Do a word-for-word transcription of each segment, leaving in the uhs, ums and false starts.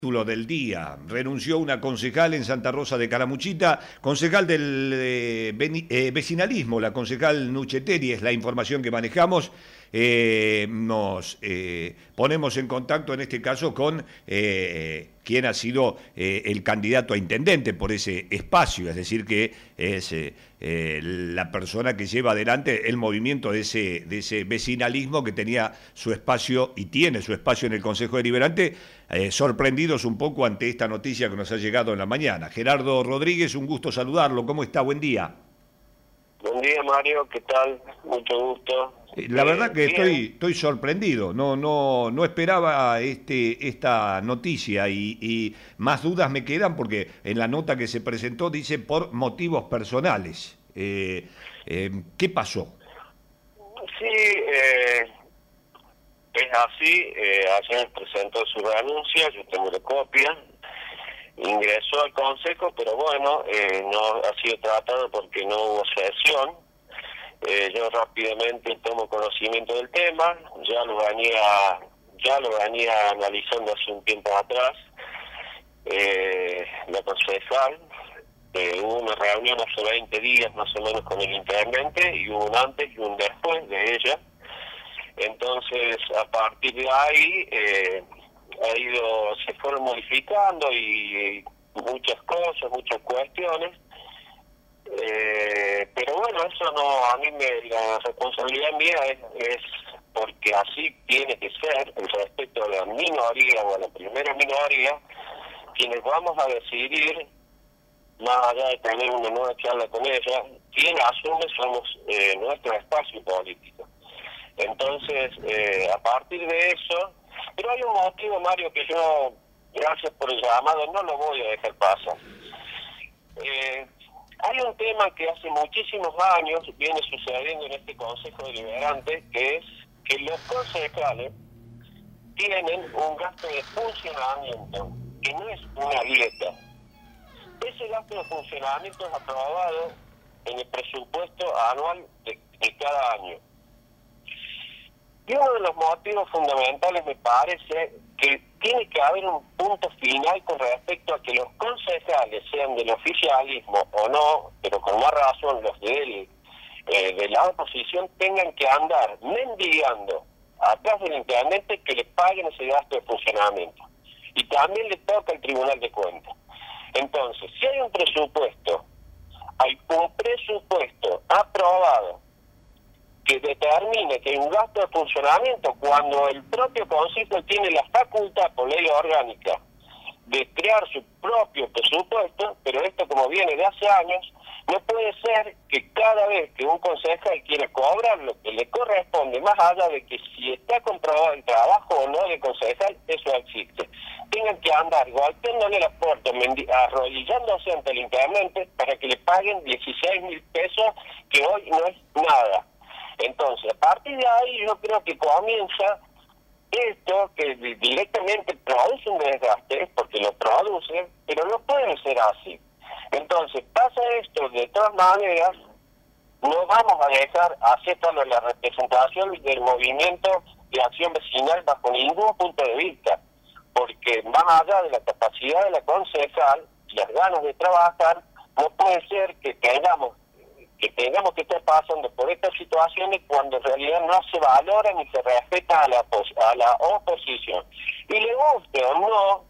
Título del día. Renunció una concejal en Santa Rosa de Calamuchita, concejal del eh, veni- eh, vecinalismo, la concejal Nucheteri, es la información que manejamos. Eh, nos eh, ponemos en contacto en este caso con eh, quien ha sido eh, el candidato a intendente por ese espacio, es decir, que es eh, eh, la persona que lleva adelante el movimiento de ese, de ese vecinalismo que tenía su espacio y tiene su espacio en el Consejo Deliberante, eh, sorprendidos un poco ante esta noticia que nos ha llegado en la mañana. Gerardo Rodríguez, un gusto saludarlo, ¿cómo está? Buen día. Buen día, Mario, ¿qué tal? Mucho gusto. Eh, La verdad Eh, que bien, estoy, estoy sorprendido, no, no, no esperaba este, esta noticia y, y más dudas me quedan porque en la nota que se presentó dice por motivos personales. Eh, eh, ¿Qué pasó? sí, eh, es así. Eh, ayer presentó su renuncia, yo tengo la copia. Ingresó al consejo, pero bueno, eh, no ha sido tratado porque no hubo sesión. Eh, yo rápidamente tomo conocimiento del tema, ya lo venía, ya lo venía analizando hace un tiempo atrás. Eh, la concejal, eh, hubo una reunión hace veinte días más o menos con el intendente y hubo un antes y un después de ella. Entonces, a partir de ahí, eh, ha ido, se fueron modificando y muchas cosas, muchas cuestiones. Eh, pero bueno, eso no, a mí me, la responsabilidad mía es, es porque así tiene que ser, en respecto a la minoría o a la primera minoría, quienes vamos a decidir, más allá de tener una nueva charla con ella, quien asume somos eh, nuestro espacio político. Entonces, eh, a partir de eso, pero hay un motivo, Mario, que yo, gracias por el llamado, no lo voy a dejar pasar. Eh, hay un tema que hace muchísimos años viene sucediendo en este Consejo Deliberante, que es que los concejales tienen un gasto de funcionamiento, que no es una dieta. Ese gasto de funcionamiento es aprobado en el presupuesto anual de, de cada año. Y uno de los motivos fundamentales me parece que tiene que haber un punto final con respecto a que los concejales, sean del oficialismo o no, pero con más razón los del, eh, de la oposición, tengan que andar mendigando atrás del intendente que le paguen ese gasto de funcionamiento. Y también le toca al Tribunal de Cuentas. Entonces, si hay un presupuesto, hay un presupuesto aprobado que determine que hay un gasto de funcionamiento cuando el propio Consejo tiene la facultad por ley orgánica de crear su propio presupuesto, pero esto, como viene de hace años, no puede ser que cada vez que un concejal quiera cobrar lo que le corresponde, más allá de que si está comprobado el trabajo o no de concejal, eso existe, tengan que andar golpeándole las puertas, arrodillándose ante el intendente para que le paguen dieciséis mil pesos, que hoy no es nada. Entonces, a partir de ahí yo creo que comienza esto que directamente produce un desgaste, porque lo produce, pero no puede ser así. Entonces, pasa esto, de todas maneras, no vamos a dejar aceptarlo la representación del movimiento de acción vecinal bajo ningún punto de vista, porque más allá de la capacidad de la concejal, las ganas de trabajar, no puede ser que tengamos que tengamos que estar pasando por estas situaciones cuando en realidad no se valora ni se respeta a la, a la oposición. Y le guste o no,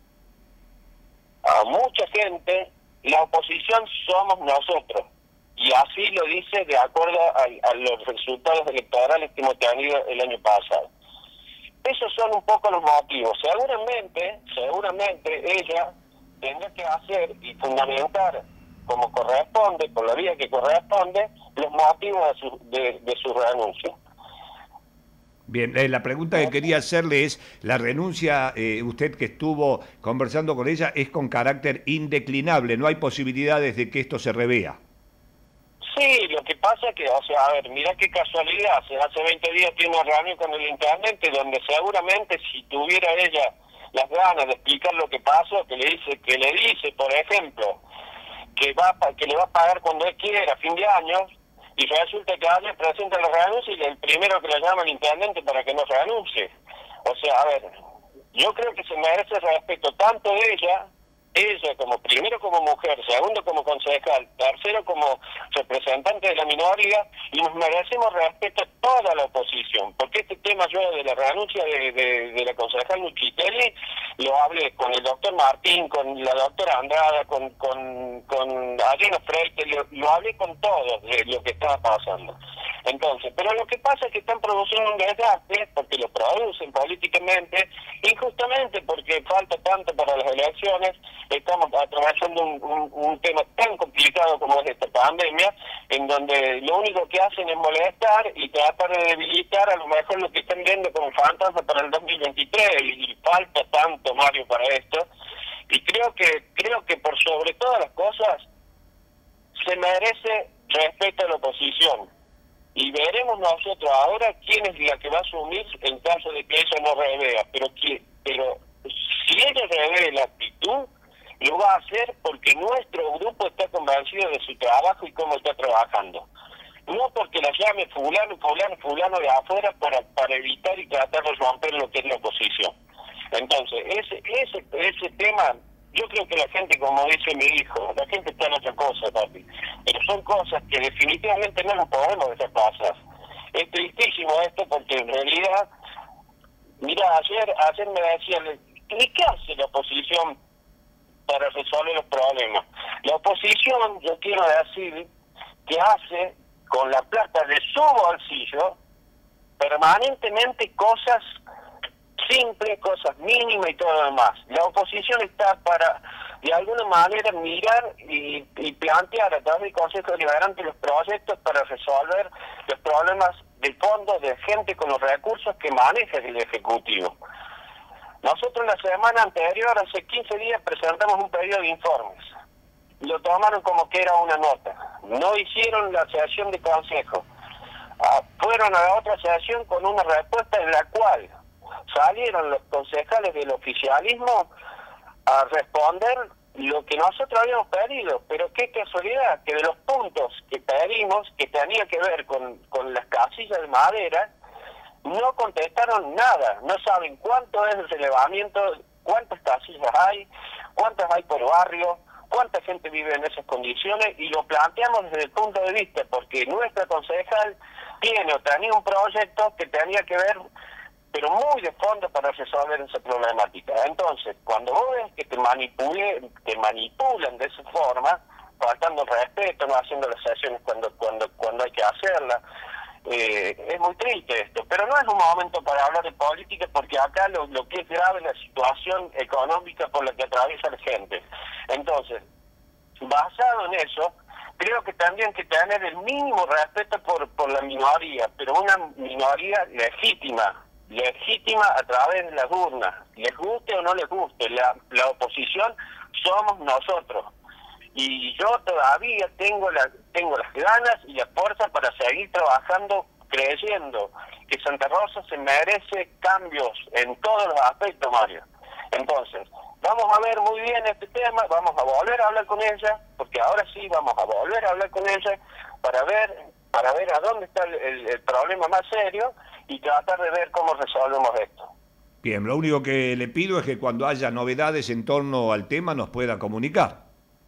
a mucha gente, la oposición somos nosotros. Y así lo dice de acuerdo a, a los resultados electorales que hemos tenido el año pasado. Esos son un poco los motivos. Seguramente, seguramente ella tendrá que hacer y fundamentar como corresponde, por la vía que corresponde, los motivos de su, de, de su renuncia. Bien, eh, la pregunta que quería hacerle es, la renuncia, eh, usted que estuvo conversando con ella, es con carácter indeclinable, no hay posibilidades de que esto se revea. Sí, lo que pasa es que, o sea, a ver, mirá qué casualidad, hace, hace veinte días tiene una reunión con el intendente donde seguramente si tuviera ella las ganas de explicar lo que pasó, que le dice, que le dice, por ejemplo, que va que le va a pagar cuando él quiera, a fin de año, y resulta que alguien presenta la renuncia y el primero que le llama al intendente para que no renuncie. O sea, a ver, Yo creo que se merece respeto tanto ella, ella como primero como mujer, segundo como concejal, tercero como representante de la minoría, y nos merecemos respeto a toda la oposición, porque este tema yo de la renuncia de, de, de la concejal Nuchitelli lo hablé con el doctor Martín, con la doctora Andrada, con con, con Ariana Freite, lo, lo hablé con todos de lo que estaba pasando. Entonces, pero lo que pasa es que están produciendo un desgaste, porque lo producen políticamente, y justamente porque falta tanto para las elecciones, estamos atravesando un, un, un tema tan complicado como es esta pandemia, en donde lo único que hacen es molestar y tratar de debilitar a lo mejor lo que están viendo como fantasma para el dos mil veintitrés, y, y falta tanto, Mario, para esto, y creo que, creo que por sobre todas las cosas, se merece respeto a la oposición. Y veremos nosotros ahora quién es la que va a asumir en caso de que ella no revea. Pero, que, pero si ella revela la actitud, lo va a hacer porque nuestro grupo está convencido de su trabajo y cómo está trabajando. No porque la llame fulano, fulano, fulano de afuera para, para evitar y tratar de romper lo que es la oposición. Entonces, ese, ese, ese tema... Yo creo que la gente, como dice mi hijo, la gente está en otra cosa, papi. Pero son cosas que definitivamente no nos podemos dejar pasar. Es tristísimo esto porque en realidad, mira, ayer ayer me decían, ¿y qué hace la oposición para resolver los problemas? La oposición, yo quiero decir, que hace con la plata de su bolsillo permanentemente cosas simples, cosas mínimas y todo lo demás. La oposición está para, de alguna manera, mirar y, y plantear a través del Consejo Deliberante los proyectos para resolver los problemas de fondo de gente con los recursos que maneja el Ejecutivo. Nosotros la semana anterior, hace quince días, presentamos un pedido de informes. Lo tomaron como que era una nota. No hicieron la sesión de consejo. Ah, fueron a la otra sesión con una respuesta en la cual salieron los concejales del oficialismo a responder lo que nosotros habíamos pedido, pero qué casualidad que de los puntos que pedimos, que tenía que ver con, con las casillas de madera, no contestaron nada, no saben cuánto es el relevamiento, cuántas casillas hay, cuántas hay por barrio, cuánta gente vive en esas condiciones, y lo planteamos desde el punto de vista, porque nuestra concejal tiene o tenía un proyecto que tenía que ver, pero muy de fondo, para resolver esa problemática. Entonces, cuando vos ves que te manipule, te manipulan de esa forma, faltando el respeto, no haciendo las sesiones cuando cuando cuando hay que hacerlas, eh, es muy triste esto. Pero no es un momento para hablar de política, porque acá lo, lo que es grave es la situación económica por la que atraviesa la gente. Entonces, basado en eso, creo que tendrían que tener el mínimo respeto por, por la minoría, pero una minoría legítima, legítima a través de las urnas, les guste o no les guste. La, la oposición somos nosotros, y yo todavía tengo la, tengo las ganas y la fuerza para seguir trabajando, creyendo que Santa Rosa se merece cambios en todos los aspectos, Mario. Entonces, vamos a ver muy bien este tema, vamos a volver a hablar con ella, porque ahora sí vamos a volver a hablar con ella para ver para ver a dónde está el, el, el problema más serio y tratar de ver cómo resolvemos esto. Bien, lo único que le pido es que cuando haya novedades en torno al tema nos pueda comunicar.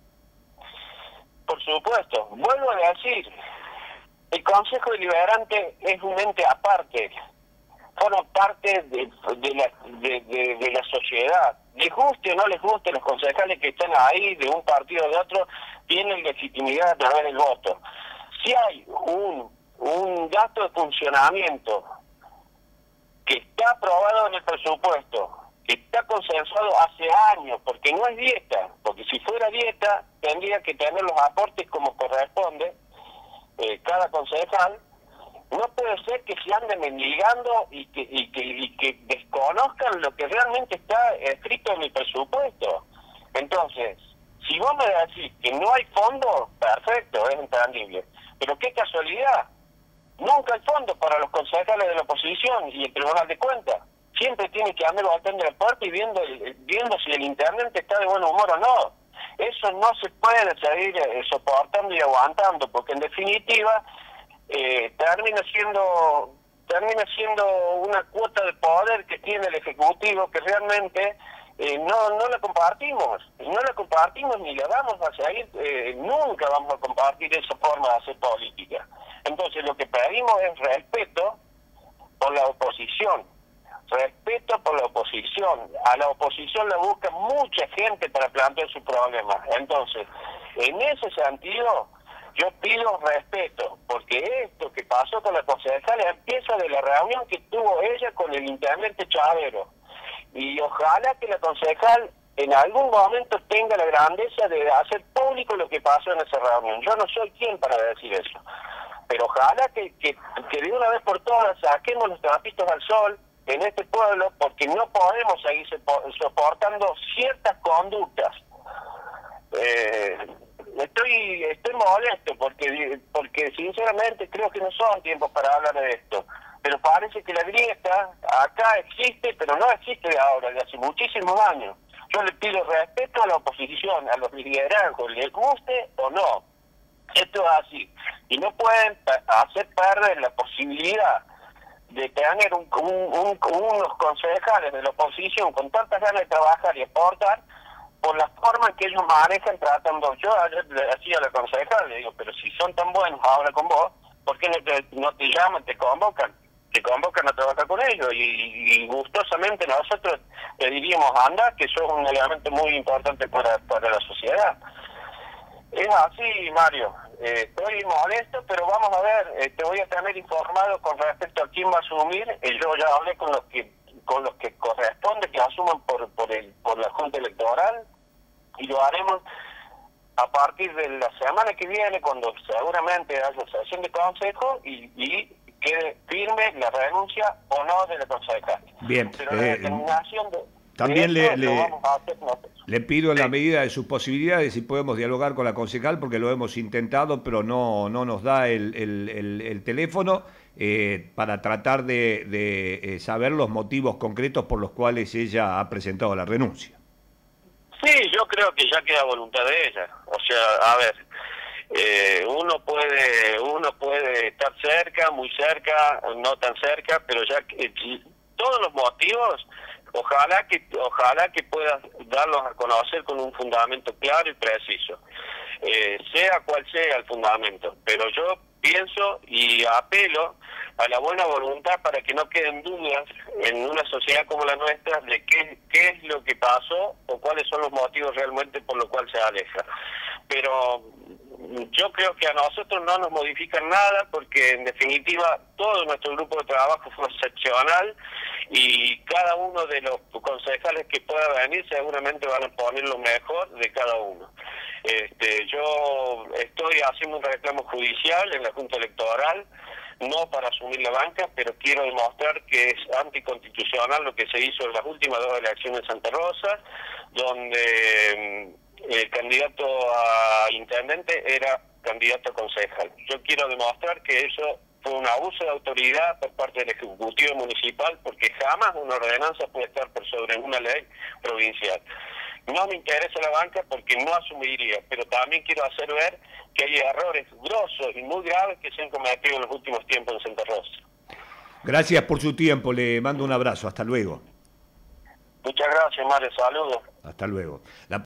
Por supuesto, vuelvo a decir, el Consejo Deliberante es un ente aparte, forma parte de, de, la, de, de, de la sociedad. Les guste o no les guste, los concejales que están ahí, de un partido o de otro, tienen legitimidad a través del voto. Si hay un, un gasto de funcionamiento que está aprobado en el presupuesto, que está consensuado hace años, porque no es dieta, porque si fuera dieta tendría que tener los aportes como corresponde eh, cada concejal. No puede ser que se anden mendigando y que, y, que, y que desconozcan lo que realmente está escrito en el presupuesto. Entonces, si vos me decís que no hay fondo, perfecto, es entendible. Pero qué casualidad, nunca hay fondo para los concejales de la oposición y el Tribunal de Cuentas. Siempre tiene que andar volteando la puerta y viendo, viendo si el intendente está de buen humor o no. Eso no se puede seguir eh, soportando y aguantando, porque en definitiva eh, termina siendo termina siendo una cuota de poder que tiene el Ejecutivo que realmente eh, no, no la compartimos, no la compartimos ni la vamos a seguir, eh, nunca vamos a compartir esa forma de hacer política. Entonces lo que pedimos es respeto por la oposición, respeto por la oposición. A la oposición la busca mucha gente para plantear sus problemas. Entonces, en ese sentido, yo pido respeto, porque esto que pasó con la concejala empieza de la reunión que tuvo ella con el intendente Chavero. Y ojalá que la concejal en algún momento tenga la grandeza de hacer público lo que pasó en esa reunión. Yo no soy quien para decir eso. Pero ojalá que, que, que de una vez por todas saquemos los trapitos al sol en este pueblo, porque no podemos seguir soportando ciertas conductas. Eh, estoy estoy molesto porque porque sinceramente creo que no son tiempos para hablar de esto, pero parece que la grieta acá existe, pero no existe de ahora, de hace muchísimos años. Yo le pido respeto a la oposición, a los liderazgos, les guste o no. Esto es así. Y no pueden hacer perder la posibilidad de tener un, un, un, unos concejales de la oposición con tantas ganas de trabajar y aportar por la forma en que ellos manejan tratando. Yo ayer le decía a la concejal, le digo, pero si son tan buenos ahora con vos, ¿por qué no te, no te llaman, te convocan? Te convocan a trabajar con ellos y, y gustosamente nosotros te diríamos, anda, que sos un elemento muy importante para, para la sociedad. Es así, Mario. Eh, estoy molesto, pero vamos a ver, eh, te voy a tener informado con respecto a quién va a asumir. Eh, yo ya hablé con los que con los que corresponde que asuman por por el por la Junta Electoral y lo haremos a partir de la semana que viene, cuando seguramente haya sesión de consejo y, y quede firme la renuncia o no de la concejal. Bien. Pero la eh, determinación de también le, le, hacer, no. le pido en sí. la medida de sus posibilidades si podemos dialogar con la concejal, porque lo hemos intentado, pero no, no nos da el, el, el, el teléfono, eh, para tratar de, de eh, saber los motivos concretos por los cuales ella ha presentado la renuncia. Sí, yo creo que ya queda voluntad de ella. O sea, a ver, eh, uno puede uno puede estar cerca, muy cerca, no tan cerca, pero ya que, todos los motivos, ojalá que ojalá que puedas darlos a conocer con un fundamento claro y preciso, eh, sea cual sea el fundamento. Pero yo pienso y apelo a la buena voluntad para que no queden dudas en una sociedad como la nuestra de qué, qué es lo que pasó o cuáles son los motivos realmente por los cuales se aleja. Pero yo creo que a nosotros no nos modifican nada, porque en definitiva todo nuestro grupo de trabajo fue excepcional y cada uno de los concejales que pueda venir seguramente van a poner lo mejor de cada uno. Este, yo estoy haciendo un reclamo judicial en la Junta Electoral, no para asumir la banca, pero quiero demostrar que es anticonstitucional lo que se hizo en las últimas dos elecciones en Santa Rosa, donde el candidato a intendente era candidato a concejal. Yo quiero demostrar que eso fue un abuso de autoridad por parte del Ejecutivo Municipal, porque jamás una ordenanza puede estar por sobre una ley provincial. No me interesa la banca porque no asumiría, pero también quiero hacer ver que hay errores grosos y muy graves que se han cometido en los últimos tiempos en Santa Rosa. Gracias por su tiempo, le mando un abrazo, hasta luego. Muchas gracias, Mario, saludos. Hasta luego. La